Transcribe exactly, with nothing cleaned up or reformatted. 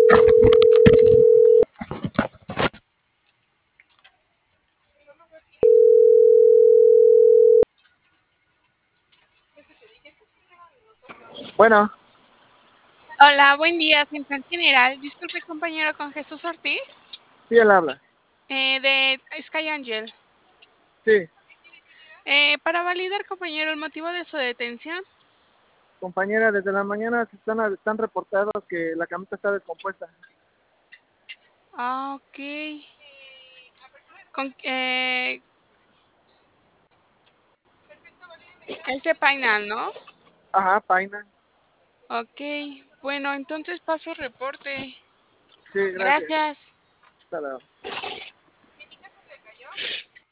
Bueno, Hola, buen día, Central General. Disculpe, compañero, con Jesús Ortiz, sí, él habla. eh, de Sky Angel. Sí, Eh, para validar, compañero, el motivo de su detención. compañera, desde la mañana se están, están reportados que la camioneta está descompuesta. Ah, ok. Con, eh, es de Painal, ¿no? Ajá, Paina. Ok, bueno, entonces paso reporte. Sí, gracias. Gracias. Hasta luego.